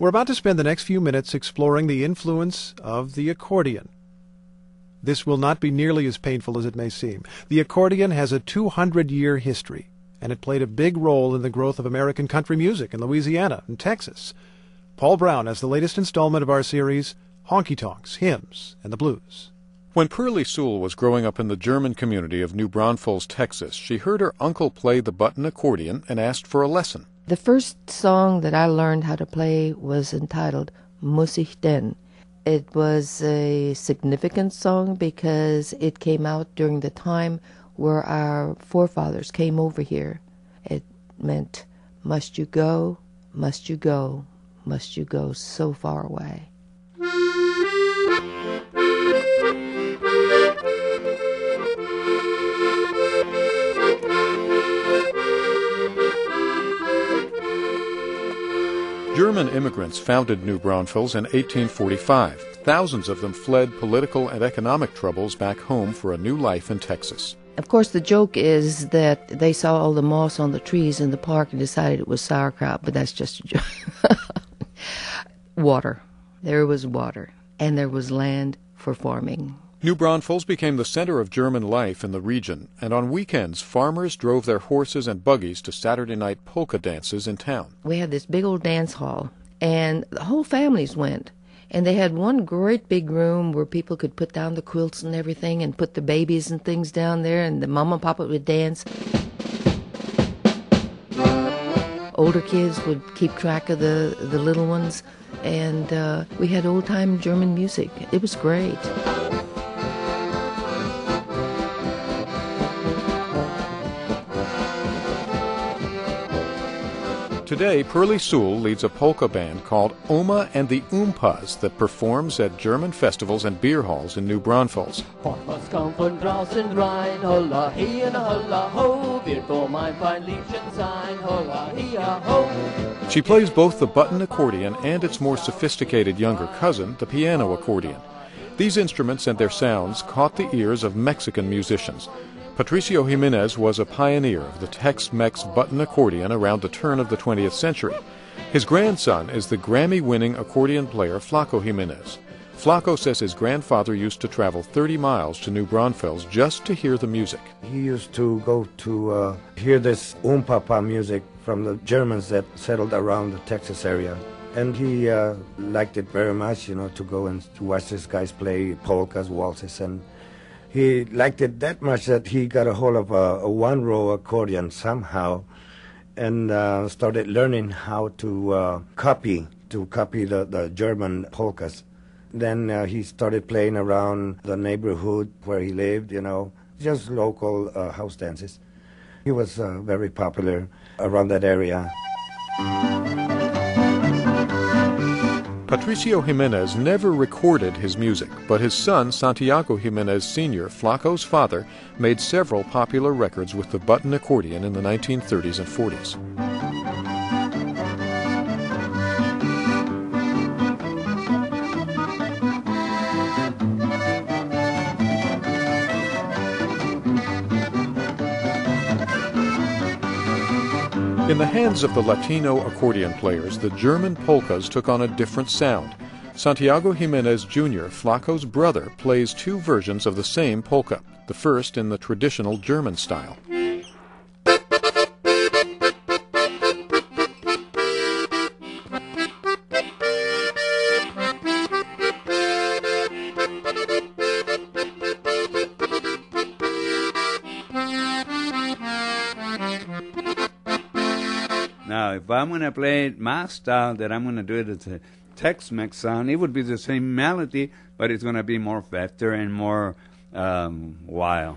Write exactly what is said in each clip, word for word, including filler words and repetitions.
We're about to spend the next few minutes exploring the influence of the accordion. This will not be nearly as painful as it may seem. The accordion has a two hundred year history, and it played a big role in the growth of American country music in Louisiana and Texas. Paul Brown has the latest installment of our series, Honky Tonks, Hymns, and the Blues. When Pearlie Sewell was growing up in the German community of New Braunfels, Texas, she heard her uncle play the button accordion and asked for a lesson. The first song that I learned how to play was entitled Muss ich denn. It was a significant song because it came out during the time where our forefathers came over here. It meant, must you go, must you go, must you go so far away. German immigrants founded New Braunfels in eighteen forty-five. Thousands of them fled political and economic troubles back home for a new life in Texas. Of course, the joke is that they saw all the moss on the trees in the park and decided it was sauerkraut, but that's just a joke. Water. There was water, and there was land for farming. New Braunfels became the center of German life in the region, and on weekends, farmers drove their horses and buggies to Saturday night polka dances in town. We had this big old dance hall, and the whole families went. And they had one great big room where people could put down the quilts and everything and put the babies and things down there, and the mama and papa would dance. Older kids would keep track of the, the little ones, and uh, we had old-time German music. It was great. Today, Pearlie Sewell leads a polka band called Oma and the Oompas that performs at German festivals and beer halls in New Braunfels. Polkas kommen von draußen rein, holla hi und holla ho, wird wohl mein fein Liebchen sein, holla hi ho. She plays both the button accordion and its more sophisticated younger cousin, the piano accordion. These instruments and their sounds caught the ears of Mexican musicians. Patricio Jimenez was a pioneer of the Tex-Mex button accordion around the turn of the twentieth century. His grandson is the Grammy-winning accordion player Flaco Jimenez. Flaco says his grandfather used to travel thirty miles to New Braunfels just to hear the music. He used to go to uh, hear this Oompapa music from the Germans that settled around the Texas area. And he uh, liked it very much, you know, to go and to watch these guys play polkas, waltzes, and he liked it that much that he got a hold of a, a one-row accordion somehow and uh, started learning how to uh, copy, to copy the, the German polkas. Then uh, he started playing around the neighborhood where he lived, you know, just local uh, house dances. He was uh, very popular around that area. Patricio Jimenez never recorded his music, but his son, Santiago Jimenez Senior, Flaco's father, made several popular records with the button accordion in the nineteen thirties and forties. In the hands of the Latino accordion players, the German polkas took on a different sound. Santiago Jimenez Junior, Flaco's brother, plays two versions of the same polka, the first in the traditional German style. Now, if I'm going to play my style, that I'm going to do it as a Tex-Mex sound, it would be the same melody, but it's going to be more faster and more um, wild.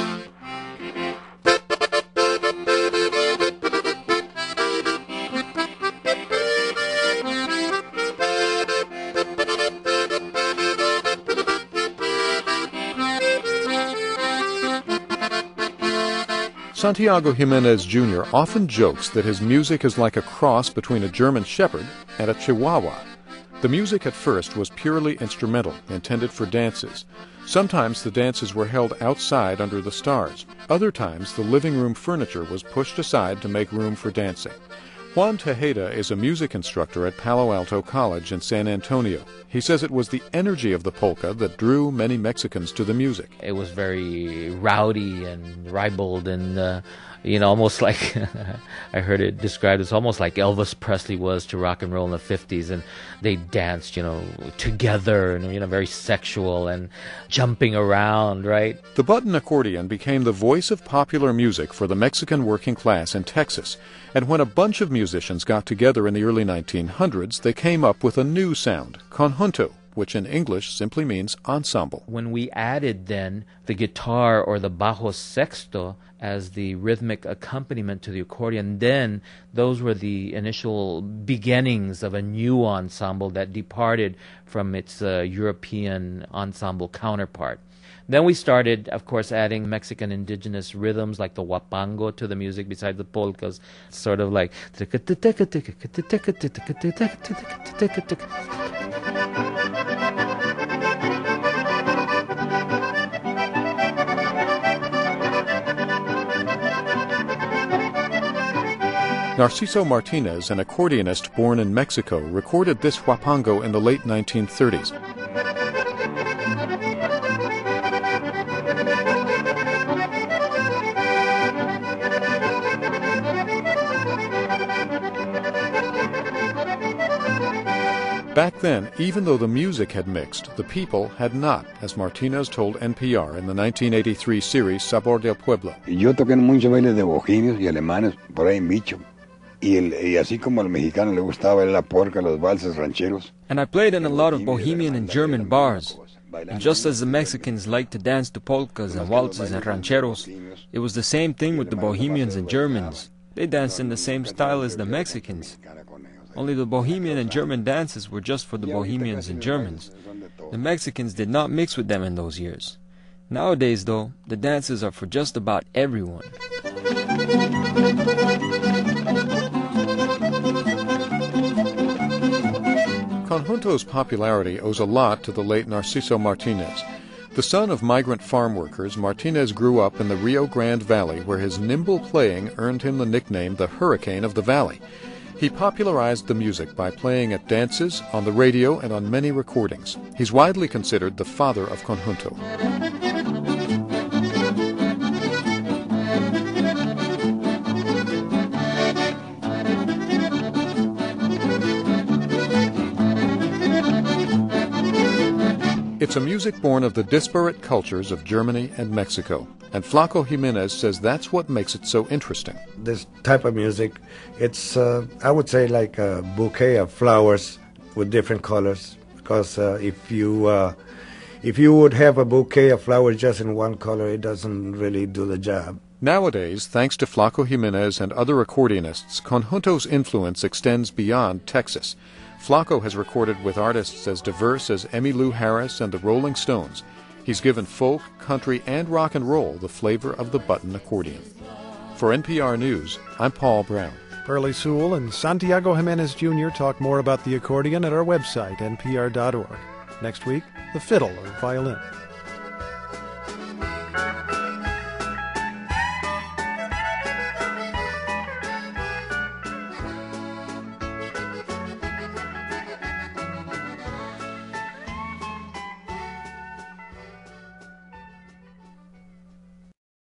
Santiago Jimenez Junior often jokes that his music is like a cross between a German Shepherd and a Chihuahua. The music at first was purely instrumental, intended for dances. Sometimes the dances were held outside under the stars. Other times the living room furniture was pushed aside to make room for dancing. Juan Tejeda is a music instructor at Palo Alto College in San Antonio. He says it was the energy of the polka that drew many Mexicans to the music. It was very rowdy and ribald and, uh, you know, almost like, I heard it described as almost like Elvis Presley was to rock and roll in the fifties. And they danced, you know, together and, you know, very sexual and jumping around, right? The button accordion became the voice of popular music for the Mexican working class in Texas. And when a bunch of musicians got together in the early nineteen hundreds, they came up with a new sound, conjunto, which in English simply means ensemble. When we added then the guitar or the bajo sexto as the rhythmic accompaniment to the accordion, then those were the initial beginnings of a new ensemble that departed from its uh, European ensemble counterpart. Then we started, of course, adding Mexican indigenous rhythms like the huapango to the music besides the polkas, sort of like... Narciso Martinez, an accordionist born in Mexico, recorded this huapango in the late nineteen thirties. Back then, even though the music had mixed, the people had not, as Martinez told N P R in the nineteen eighty-three series Sabor del Pueblo. Yo toqué en muchos bailes de bohemios y alemanes por ahí en Bicho. Y, el, y así como al mexicano le gustaba la polka, los valses rancheros. And I played in a lot of Bohemian and German bars. And just as the Mexicans liked to dance to polkas and waltzes and rancheros, it was the same thing with the Bohemians and Germans. They danced in the same style as the Mexicans. Only the Bohemian and German dances were just for the Bohemians and Germans. The Mexicans did not mix with them in those years. Nowadays, though, the dances are for just about everyone. Conjunto's popularity owes a lot to the late Narciso Martinez. The son of migrant farm workers, Martinez grew up in the Rio Grande Valley, where his nimble playing earned him the nickname the Hurricane of the Valley. He popularized the music by playing at dances, on the radio, and on many recordings. He's widely considered the father of conjunto. It's a music born of the disparate cultures of Germany and Mexico. And Flaco Jimenez says that's what makes it so interesting. This type of music, it's, uh, I would say, like a bouquet of flowers with different colors. Because uh, if you uh, if you would have a bouquet of flowers just in one color, it doesn't really do the job. Nowadays, thanks to Flaco Jimenez and other accordionists, conjunto's influence extends beyond Texas. Flaco has recorded with artists as diverse as Emmylou Harris and the Rolling Stones. He's given folk, country, and rock and roll the flavor of the button accordion. For N P R News, I'm Paul Brown. Pearlie Sewell and Santiago Jimenez Junior talk more about the accordion at our website, N P R dot org. Next week, the fiddle or violin.